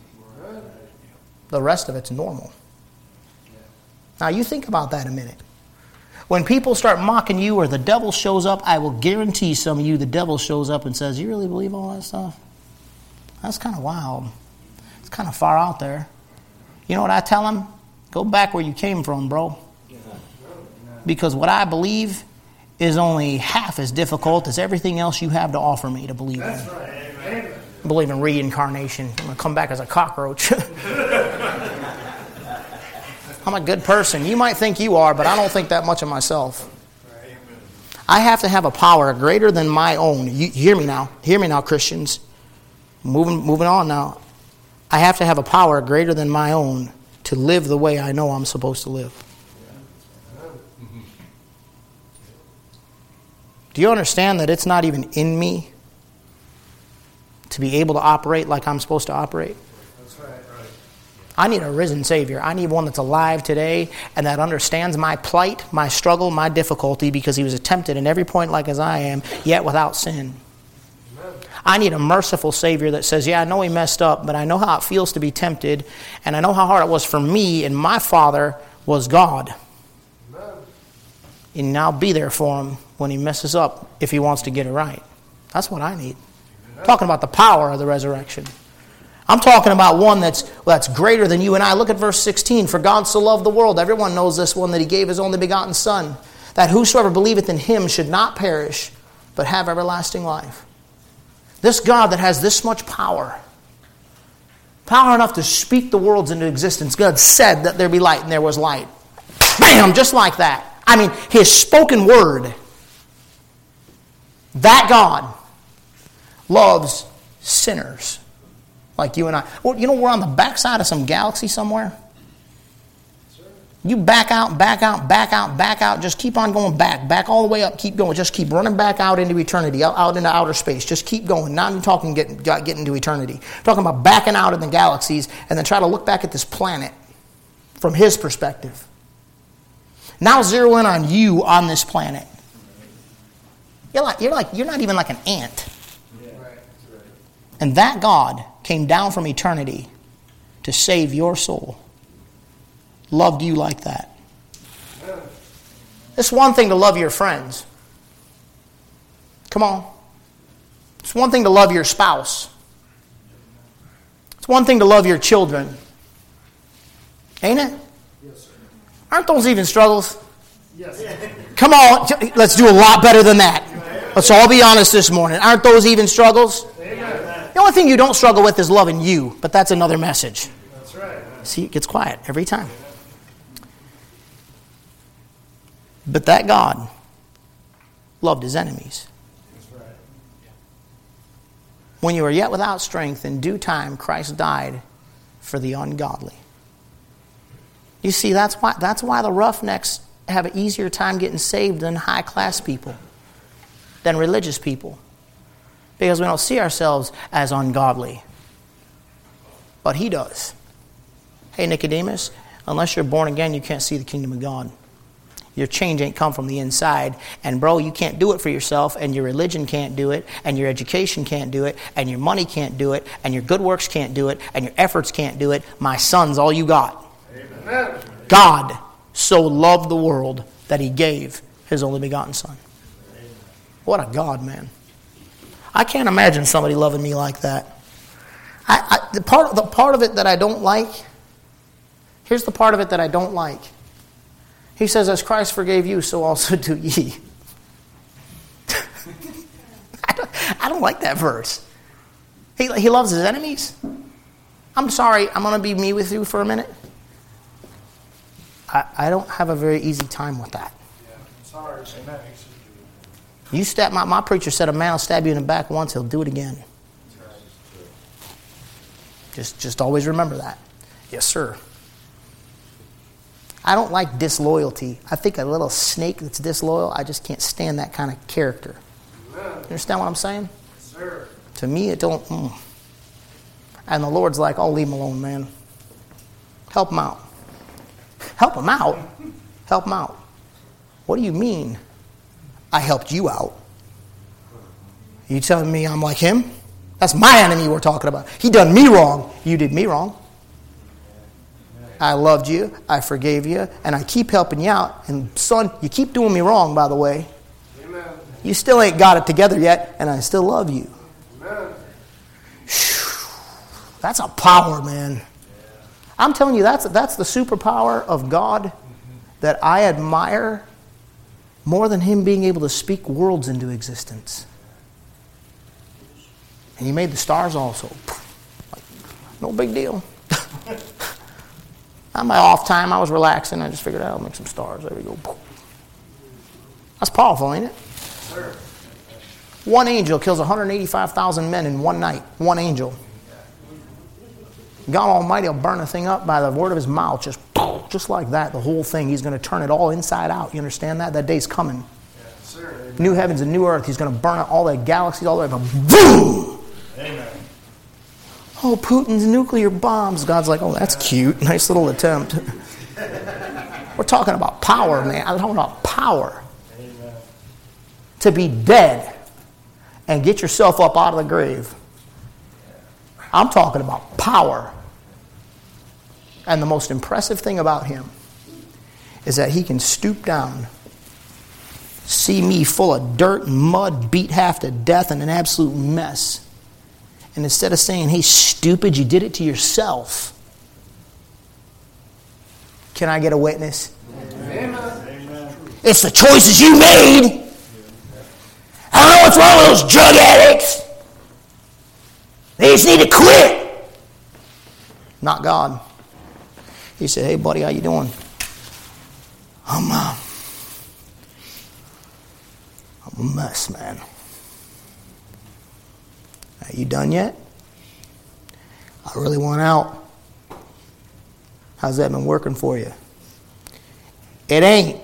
The rest of it's normal. Now you think about that a minute. When people start mocking you or the devil shows up, I will guarantee some of you the devil shows up and says, you really believe all that stuff? That's kind of wild. It's kind of far out there. You know what I tell him? Go back where you came from, bro. Because what I believe is only half as difficult as everything else you have to offer me to believe in. I believe in reincarnation. I'm going to come back as a cockroach. I'm a good person. You might think you are, but I don't think that much of myself. I have to have a power greater than my own. You hear me now. Hear me now, Christians. Moving, moving on now. I have to have a power greater than my own to live the way I know I'm supposed to live. Do you understand that it's not even in me to be able to operate like I'm supposed to operate? That's right. Right. I need a risen Savior. I need one that's alive today and that understands my plight, my struggle, my difficulty, because he was tempted in every point like as I am, yet without sin. Amen. I need a merciful Savior that says, yeah, I know he messed up, but I know how it feels to be tempted, and I know how hard it was for me, and my Father was God. Amen. And I'll be there for him when he messes up if he wants to get it right. That's what I need. I'm talking about the power of the resurrection. I'm talking about one that's that's greater than you and I. Look at verse sixteen. For God so loved the world. Everyone knows this one, that he gave his only begotten Son, that whosoever believeth in him should not perish, but have everlasting life. This God that has this much power, power enough to speak the worlds into existence. God said that there be light, and there was light. Bam! Just like that. I mean, his spoken word. That God loves sinners like you and I. Well, you know, we're on the backside of some galaxy somewhere. You back out, back out, back out, back out. Just keep on going back. Back all the way up. Keep going. Just keep running back out into eternity, out, out into outer space. Just keep going. Not even talking getting, getting into eternity. I'm talking about backing out in the galaxies and then try to look back at this planet from his perspective. Now zero in on you on this planet. You're like, you're like, you're not even like an ant. And that God came down from eternity to save your soul. Loved you like that. It's one thing to love your friends. Come on. It's one thing to love your spouse. It's one thing to love your children. Ain't it? Yes, sir. Aren't those even struggles? Yes. Come on, let's do a lot better than that. Let's all be honest this morning. Aren't those even struggles? Amen. The only thing you don't struggle with is loving you, but that's another message. That's right. See, it gets quiet every time. But that God loved his enemies. That's right. When you were yet without strength, in due time Christ died for the ungodly. You see, that's why that's why the roughnecks have an easier time getting saved than high-class people, than religious people. Because we don't see ourselves as ungodly. But he does. Hey, Nicodemus, unless you're born again, you can't see the kingdom of God. Your change ain't come from the inside. And bro, you can't do it for yourself, and your religion can't do it, and your education can't do it, and your money can't do it, and your good works can't do it, and your efforts can't do it. My son's all you got. Amen. God so loved the world that he gave his only begotten son. What a God, man. I can't imagine somebody loving me like that. I, I, the part, the part of it that I don't like, here's the part of it that I don't like. He says, as Christ forgave you, so also do ye. I, don't, I don't like that verse. He, he loves his enemies. I'm sorry, I'm going to be me with you for a minute. I, I don't have a very easy time with that. Yeah, sorry. Amen. You stab my, my preacher said a man will stab you in the back once, he'll do it again. Just, just always remember that. Yes, sir. I don't like disloyalty. I think a little snake that's disloyal, I just can't stand that kind of character. You understand what I'm saying? Yes, sir. To me, it don't. Mm. And the Lord's like, oh, leave him alone, man. Help him out. Help him out? Help him out. What do you mean? I helped you out. You telling me I'm like him? That's my enemy we're talking about. He done me wrong. You did me wrong. I loved you, I forgave you, and I keep helping you out. And son, you keep doing me wrong, by the way. Amen. You still ain't got it together yet, and I still love you. Amen. That's a power, man. I'm telling you, that's, that's the superpower of God that I admire more than him being able to speak worlds into existence. And he made the stars also. No big deal. On my off time, I was relaxing. I just figured out I'll make some stars. There we go. That's powerful, ain't it? Sure. One angel kills one hundred eighty-five thousand men in one night. One angel. God Almighty will burn the thing up by the word of his mouth. Just, just like that, the whole thing. He's going to turn it all inside out. You understand that? That day's coming. Yes, sir. New heavens and new earth. He's going to burn out all the galaxies all the way. But boom! Amen. Oh, Putin's nuclear bombs. God's like, oh, that's cute. Nice little attempt. We're talking about power, man. I'm talking about power. Amen. To be dead and get yourself up out of the grave. I'm talking about power. And the most impressive thing about him is that he can stoop down, see me full of dirt and mud, beat half to death, and an absolute mess. And instead of saying, hey, stupid, you did it to yourself. Can I get a witness? Amen. Amen. It's the choices you made. I don't know what's wrong with those drug addicts. They just need to quit. Not God. He said, hey, buddy, how you doing? I'm, uh, I'm a mess, man. Are you done yet? I really want out. How's that been working for you? It ain't.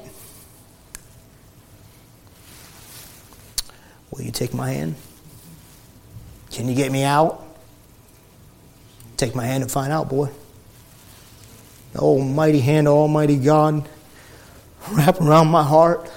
Will you take my hand? Can you get me out? Take my hand and find out, boy. The almighty hand of Almighty God wrap around my heart.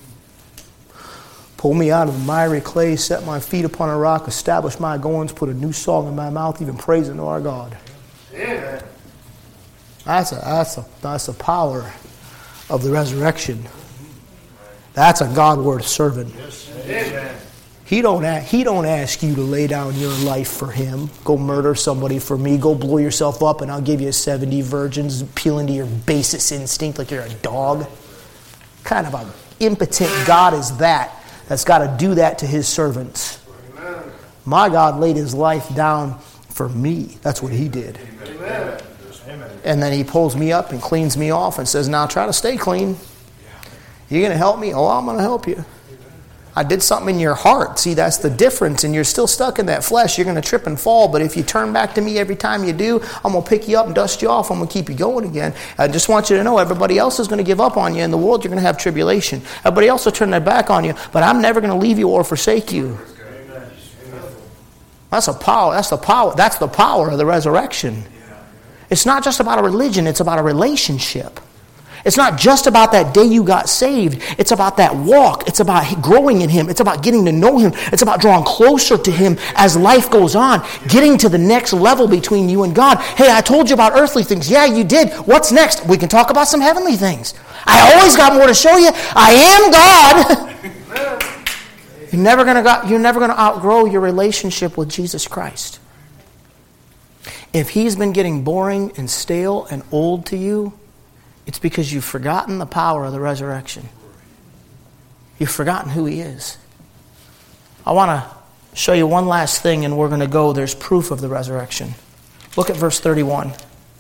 Pull me out of the miry clay, set my feet upon a rock, establish my goings, put a new song in my mouth, even praising to our God. Yeah. That's a that's a that's the power of the resurrection. That's a God worth serving. Yes. He don't ask, he don't ask you to lay down your life for him. Go murder somebody for me. Go blow yourself up, and I'll give you seventy virgins. Peel into your basest instinct like you're a dog. What kind of an impotent God is that? That's got to do that to his servants. Amen. My God laid his life down for me. That's what he did. Amen. And then he pulls me up and cleans me off and says, now try to stay clean. You going to help me? Oh, I'm going to help you. I did something in your heart. See, that's the difference. And you're still stuck in that flesh. You're going to trip and fall. But if you turn back to me every time you do, I'm going to pick you up and dust you off. I'm going to keep you going again. I just want you to know everybody else is going to give up on you. In the world, you're going to have tribulation. Everybody else will turn their back on you. But I'm never going to leave you or forsake you. That's a power. That's the power. That's the power of the resurrection. It's not just about a religion. It's about a relationship. It's not just about that day you got saved. It's about that walk. It's about growing in Him. It's about getting to know Him. It's about drawing closer to Him as life goes on. Getting to the next level between you and God. Hey, I told you about earthly things. Yeah, you did. What's next? We can talk about some heavenly things. I always got more to show you. I am God. You're never going to you're never going to outgrow your relationship with Jesus Christ. If He's been getting boring and stale and old to you, it's because you've forgotten the power of the resurrection. You've forgotten who He is. I want to show you one last thing and we're going to go. There's proof of the resurrection. Look at verse thirty-one.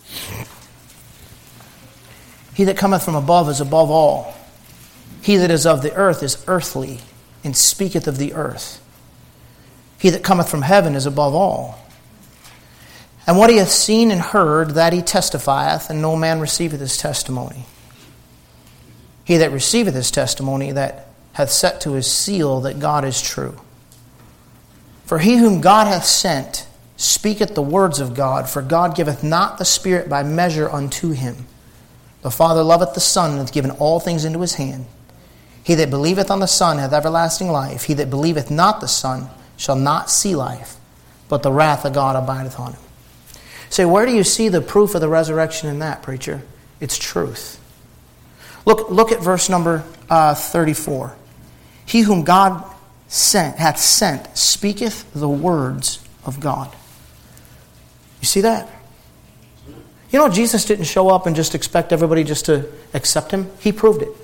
He that cometh from above is above all. He that is of the earth is earthly, and speaketh of the earth. He that cometh from heaven is above all. And what he hath seen and heard, that he testifieth, and no man receiveth his testimony. He that receiveth his testimony, that hath set to his seal that God is true. For he whom God hath sent speaketh the words of God, for God giveth not the Spirit by measure unto him. The Father loveth the Son, and hath given all things into his hand. He that believeth on the Son hath everlasting life. He that believeth not the Son shall not see life, but the wrath of God abideth on him. Say, where do you see the proof of the resurrection in that, preacher? It's truth. Look, look at verse number uh, thirty-four. He whom God sent hath sent speaketh the words of God. You see that? You know, Jesus didn't show up and just expect everybody just to accept Him. He proved it.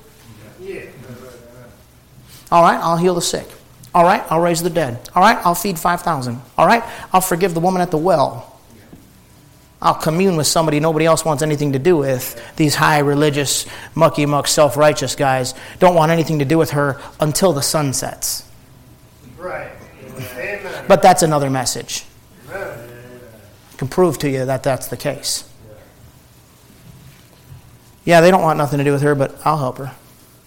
All right, I'll heal the sick. All right, I'll raise the dead. All right, I'll feed five thousand. All right, I'll forgive the woman at the well. I'll commune with somebody nobody else wants anything to do with. These high religious, mucky-muck, self-righteous guys don't want anything to do with her until the sun sets. Right. Amen. But that's another message. Amen. I can prove to you that that's the case. Yeah, they don't want nothing to do with her, but I'll help her.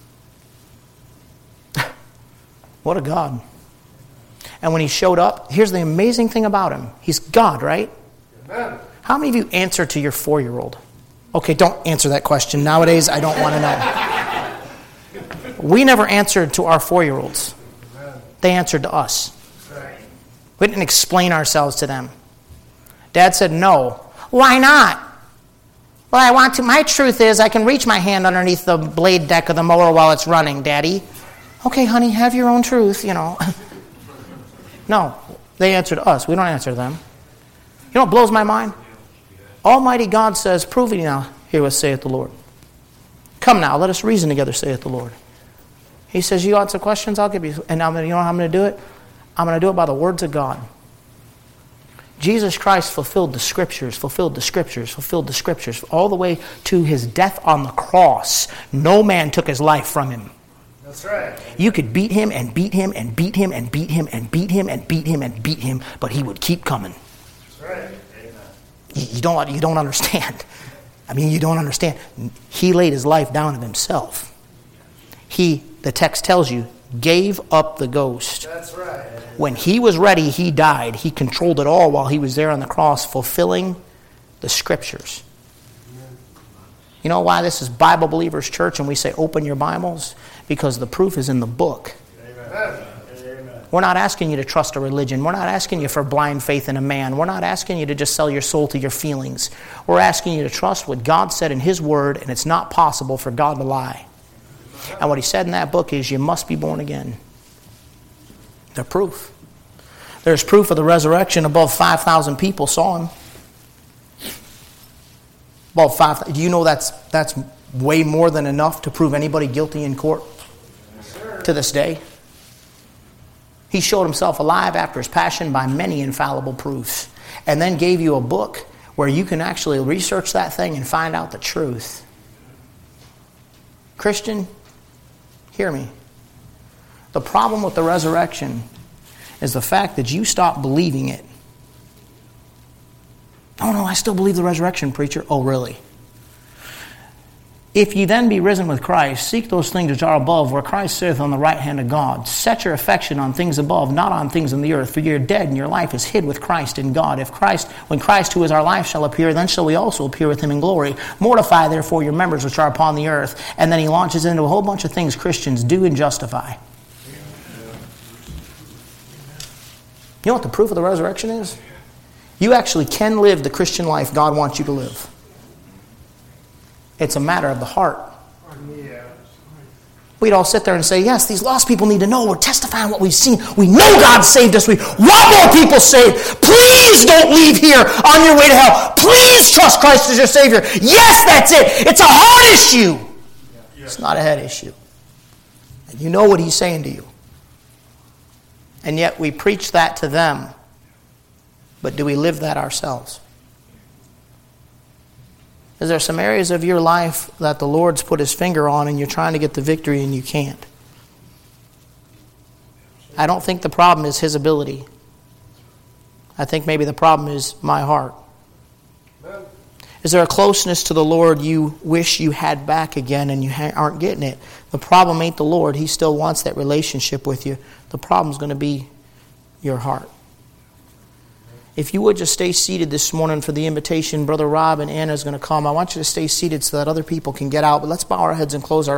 What a God. And when He showed up, here's the amazing thing about Him. He's God, right? Amen. How many of you answer to your four-year-old? Okay, don't answer that question. Nowadays, I don't want to know. We never answered to our four-year-olds. They answered to us. We didn't explain ourselves to them. Dad said, no. Why not? Well, I want to. My truth is I can reach my hand underneath the blade deck of the mower while it's running, Daddy. Okay, honey, have your own truth, you know. No, they answered us. We don't answer them. You know what blows my mind? Almighty God says, prove it now. Here what saith the Lord. Come now, let us reason together, saith the Lord. He says, you got some questions? I'll give you. And I'm, you know how I'm going to do it? I'm going to do it by the words of God. Jesus Christ fulfilled the Scriptures, fulfilled the Scriptures, fulfilled the Scriptures, all the way to His death on the cross. No man took His life from Him. That's right. You could beat Him and beat Him and beat Him and beat Him and beat Him and beat Him and beat Him, but He would keep coming. That's right. You don't, you don't understand. I mean, you don't understand. He laid His life down of Himself. He, the text tells you, gave up the ghost. That's right. When He was ready, He died. He controlled it all while He was there on the cross, fulfilling the Scriptures. You know why this is Bible Believers Church and we say open your Bibles? Because the proof is in the book. Amen. We're not asking you to trust a religion. We're not asking you for blind faith in a man. We're not asking you to just sell your soul to your feelings. We're asking you to trust what God said in His Word, and it's not possible for God to lie. And what He said in that book is you must be born again. They're proof. There's proof of the resurrection. Above five thousand people saw Him. Above five thousand. Do you know that's that's way more than enough to prove anybody guilty in court to this day? He showed Himself alive after His passion by many infallible proofs, and then gave you a book where you can actually research that thing and find out the truth. Christian, hear me. The problem with the resurrection is the fact that you stop believing it. Oh no, I still believe the resurrection, preacher. Oh really? If ye then be risen with Christ, seek those things which are above, where Christ sitteth on the right hand of God. Set your affection on things above, not on things on the earth. For ye are dead, and your life is hid with Christ in God. If Christ, when Christ, who is our life, shall appear, then shall we also appear with him in glory. Mortify therefore your members which are upon the earth. And then he launches into a whole bunch of things Christians do and justify. You know what the proof of the resurrection is? You actually can live the Christian life God wants you to live. It's a matter of the heart. We'd all sit there and say, yes, these lost people need to know. We're testifying what we've seen. We know God saved us. We want more people saved. Please don't leave here on your way to hell. Please trust Christ as your Savior. Yes, that's it. It's a heart issue. It's not a head issue. And you know what he's saying to you. And yet we preach that to them. But do we live that ourselves? Is there some areas of your life that the Lord's put his finger on and you're trying to get the victory and you can't? I don't think the problem is his ability. I think maybe the problem is my heart. Is there a closeness to the Lord you wish you had back again and you aren't getting it? The problem ain't the Lord. He still wants that relationship with you. The problem's going to be your heart. If you would just stay seated this morning for the invitation, Brother Rob and Anna is going to come. I want you to stay seated so that other people can get out. But let's bow our heads and close our